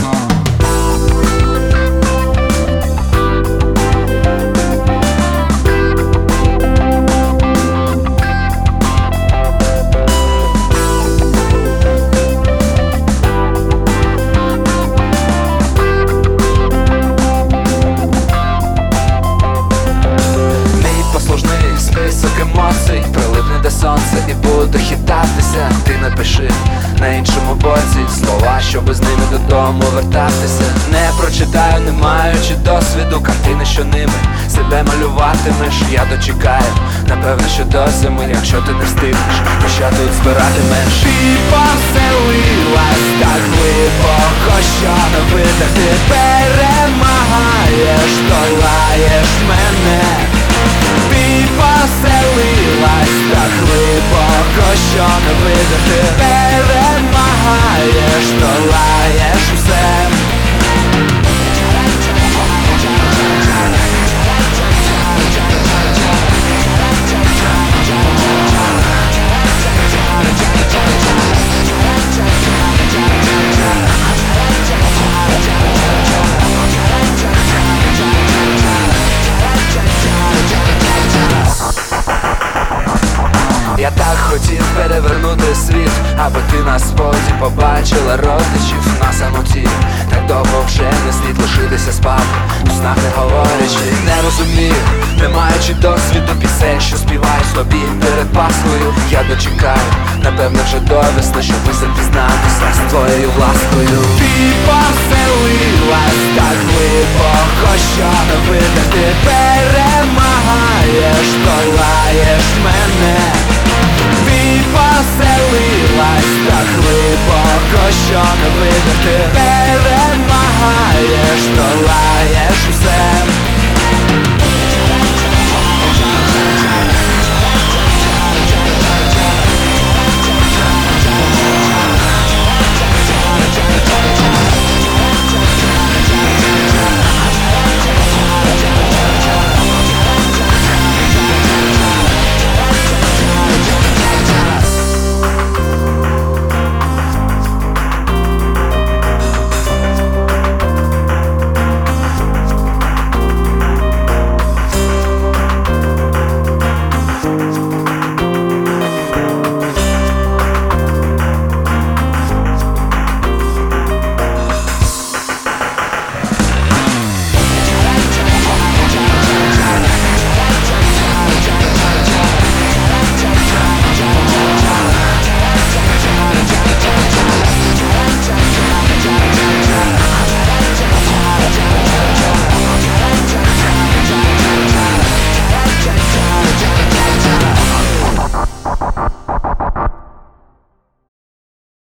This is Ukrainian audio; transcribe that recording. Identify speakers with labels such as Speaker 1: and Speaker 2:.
Speaker 1: Емоцій прилипне до сонця і буду хитатися. Ти напиши на іншому боці слова, щоби з ними додому вертатися. Не прочитаю, не маючи досвіду, картини, що ними себе малюватимеш. Я дочекаю, напевно, що до зими. Якщо ти не встигнеш, то що тут збиратимеш? Ти поселилась так глибоко, що на видах ти перемагаєш, долаєш мене. Ти поселилась так глибоко, що на видах ти перемагаєш, долаєш все. Я так хотів перевернути світ, аби ти на сході побачила родичів на самоті. Так довго вже не слід лишитися спати, у снах не говорячи. Не розумію, не маючи досвіду пісень, що співаю собі перед Пасхою. Я дочекаю, напевно вже до весни, щоб запізнатися з твоєю ласкою. Ти поселилась так глибоко, що на видах ти перемагаєш, долаєш мене. Ти поселилась так глибоко, що на видах ти перемагаєш, долаєш усе.